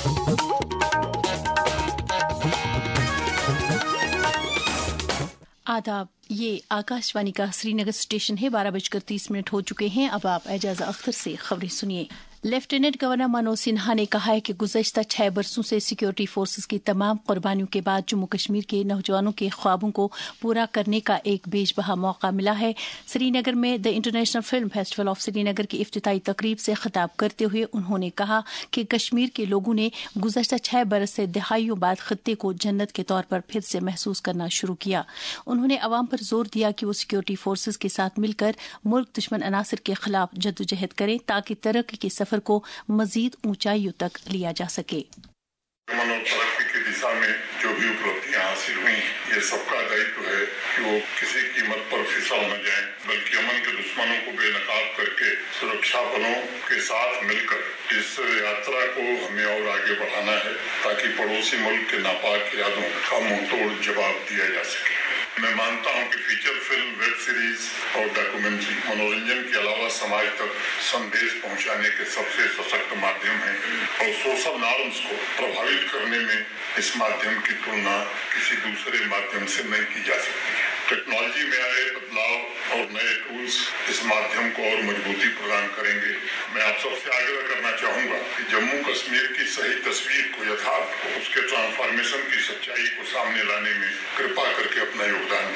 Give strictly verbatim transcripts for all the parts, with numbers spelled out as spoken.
आदाब, ये आकाशवाणी का श्रीनगर स्टेशन है। बारह बजकर तीस मिनट हो चुके हैं। अब आप एजाज़ा अख्तर से खबरें सुनिए। लेफ्टिनेंट गवर्नर मनोज सिन्हा ने कहा है कि गुज़श्ता छह बरसों से सिक्योरिटी फोर्सेस की तमाम कुर्बानियों के बाद जम्मू कश्मीर के नौजवानों के ख्वाबों को पूरा करने का एक बेशबहा मौका मिला है। श्रीनगर में the international film festival of Srinagar की इफ्तिताई तकरीब से खिताब करते हुए उन्होंने कहा कि कश्मीर के लोगों ने गुज़श्ता छह बरस से दहाइयों बाद खत्ते को जन्नत के तौर पर फिर से महसूस करना शुरू किया। उन्होंने अवाम पर जोर दिया कि वो सिक्योरिटी फोर्सेस के साथ मिलकर मुल्क दुश्मन अनासर के खिलाफ जद्दोजहद करें ताकि तरक्की के सफर को मजीद ऊंचाइयों तक लिया जा सके। अमन और तरक्की की दिशा में जो भी उपलब्धियां हासिल हुई, ये सबका दायित्व है कि वो किसी कीमत पर फिसल न जाए, बल्कि अमन के दुश्मनों को बेनकाब करके सुरक्षा बलों के साथ मिलकर इस यात्रा को हमें और आगे बढ़ाना है ताकि पड़ोसी मुल्क के नापाक इरादों का मुंहतोड़ जवाब दिया जा सके। मैं मानता हूं कि फीचर फिल्म, वेब सीरीज और डॉक्यूमेंट्री मनोरंजन के अलावा समाज तक संदेश पहुंचाने के सबसे सशक्त माध्यम हैं और सोशल नॉर्म्स को प्रभावित करने में इस माध्यम की तुलना किसी दूसरे माध्यम से नहीं की जा सकती है। टेक्नोलॉजी में आए बदलाव और नए टूल्स इस माध्यम को और मजबूती प्रदान करेंगे। मैं आप सबसे आग्रह करना चाहूंगा कि जम्मू कश्मीर की सही तस्वीर को, यथार्थ को, उसके ट्रांसफॉर्मेशन की सच्चाई को सामने लाने में कृपा करके अपना योगदान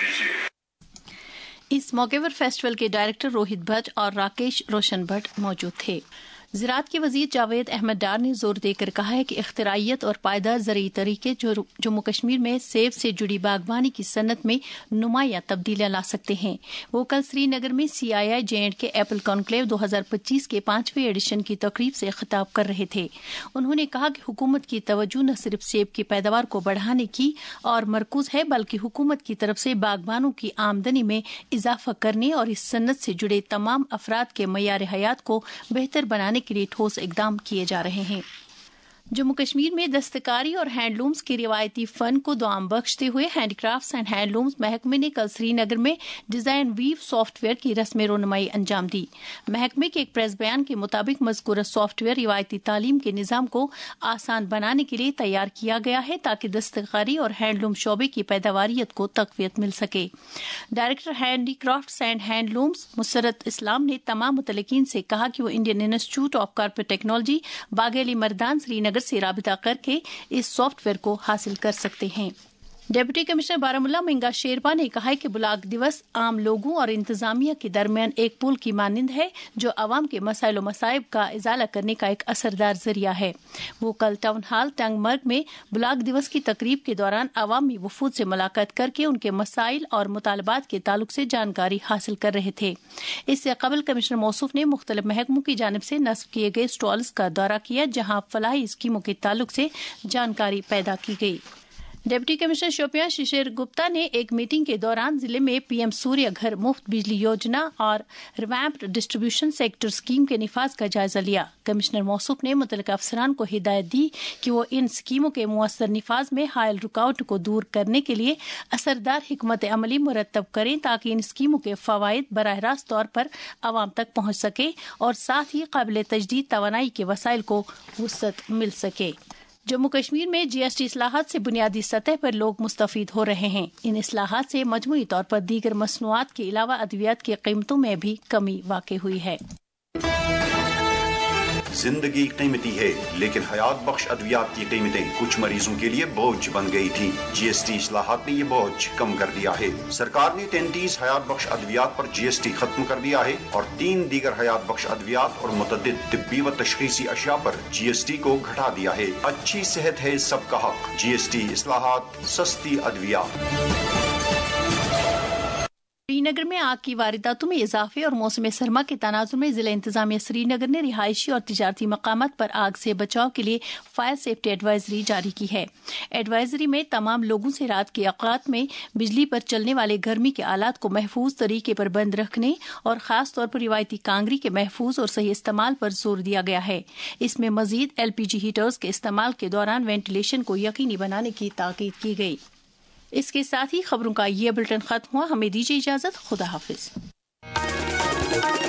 दीजिए। इस मौके पर फेस्टिवल के डायरेक्टर रोहित भट्ट और राकेश रोशन भट्ट मौजूद थे। ज़राअत के वजीर जावेद अहमद डार ने जोर देकर कहा है कि इख्तिराइयत और पायदार ज़रूरी तरीके जो जम्मू कश्मीर में सेब से जुड़ी बागवानी की सनत में नुमाया तब्दीलियां ला सकते हैं। वो कल श्रीनगर में C I I J and K apple conclave दो हजार पच्चीस के पांचवें एडिशन की तकरीब से खिताब कर रहे थे। उन्होंने कहा कि हुकूमत की तवज्जो न सिर्फ सेब की पैदावार को बढ़ाने की और मरकूज है, बल्कि हुकूमत की तरफ से बागबानों की आमदनी में इजाफा करने और इस सनत से जुड़े तमाम अफराद के मयार हयात को बेहतर बनाने के लिए ठोस इकदाम किए जा रहे हैं। जम्मू कश्मीर में दस्तकारी और हैंडलूम्स के रिवायती फन को दुआम बख्शते हुए हैंडीक्राफ्ट्स एंड हैंडलूम्स महकमे ने कल श्रीनगर में डिजाइन वीव सॉफ्टवेयर की रस्म रोनुमाई अंजाम दी। महकमे के एक प्रेस बयान के मुताबिक मज़कूरा सॉफ्टवेयर रिवायती तालीम के निज़ाम को आसान बनाने के लिए तैयार किया गया है ताकि दस्तकारी और हैंडलूम शोबे की पैदावारियत को तक़वियत मिल सके। Director handicrafts and handlooms Musarrat Islam ने तमाम मुतलकीन से कहा कि वो Indian institute of carpet technology Bagh-e-Ali Mardan Srinagar से राबिता करके इस सॉफ्टवेयर को हासिल कर सकते हैं। डिप्टी कमिश्नर बारामूला मिंगा शेरपा ने कहा है कि ब्लॉक दिवस आम लोगों और इंतजामिया के दरमियान एक पुल की मानिंद है जो आवाम के मसाइल मसाइब का इजाला करने का एक असरदार जरिया है। वो कल टाउन हॉल टंगमर्ग में ब्लॉक दिवस की तकरीब के दौरान अवामी वफूद से मुलाकात करके उनके मसाइल और मुतालबात के ताल्लुक से जानकारी हासिल कर रहे थे। इससे कबल कमिश्नर मौसूफ ने मुख्तलिफ महकमों की जानिब से नस्ब किए गए स्टॉल्स का दौरा किया जहाँ फलाही स्कीमों के ताल्लुक से जानकारी पैदा की गई। डिप्टी कमिश्नर शोपियां शिशिर गुप्ता ने एक मीटिंग के दौरान जिले में पीएम सूर्य घर मुफ्त बिजली योजना और रिवैम्प्ड डिस्ट्रीब्यूशन सेक्टर स्कीम के निफाज का जायजा लिया। कमिश्नर मौसूफ ने मुतल्लिका अफसरान को हिदायत दी कि वो इन स्कीमों के मुअस्सर निफाज में हायल रुकावट को दूर करने के लिए असरदार हिकमत अमली मुरतब करें ताकि इन स्कीमों के फवायद बराह रास्त तौर पर आवाम तक पहुंच सके और साथ ही काबिल तजदीद तवानाई के वसाइल को वुसअत मिल सके। जम्मू कश्मीर में जीएसटी इस्लाहात से बुनियादी सतह पर लोग मुस्तफीद हो रहे हैं। इन इस्लाहात से मजमूई तौर पर दीगर मसनूआत के अलावा अद्वियात की कीमतों में भी कमी वाक़ई हुई है। जिंदगी कीमती है, लेकिन हयात बख्श अद्वियात की कीमतें कुछ मरीजों के लिए बोझ बन गई थी। जीएसटी इस्लाहात ने ये बोझ कम कर दिया है। सरकार ने तैंतीस हयात बख्श अद्वियात पर जीएसटी खत्म कर दिया है और तीन दीगर हयात बख्श अद्वियात और मुतअद्दिद तिब्बी व तशखीसी अशिया पर जीएसटी को घटा दिया है। अच्छी सेहत है सबका हक। जीएसटी इस्लाहात, सस्ती अद्वियात। श्रीनगर में आग की वारदातों में इजाफे और मौसम सरमा के तनाजुर में जिला इंतजामिया श्रीनगर ने रिहायशी और तिजारती मकामात पर आग से बचाव के लिए फायर सेफ्टी एडवाइजरी जारी की है। एडवाइजरी में तमाम लोगों से रात के औकात में बिजली पर चलने वाले गर्मी के आलात को महफूज तरीके पर बंद रखने और खास तौर पर रिवायती कांगरी के महफूज और सही इस्तेमाल पर जोर दिया गया है। इसमें मजीद एलपीजी हीटर्स के इस्तेमाल के दौरान वेंटिलेशन को यकीनी बनाने की ताकीद की गई। इसके साथ ही खबरों का ये बुलेटिन खत्म हुआ। हमें दीजिए इजाजत। खुदा हाफिज।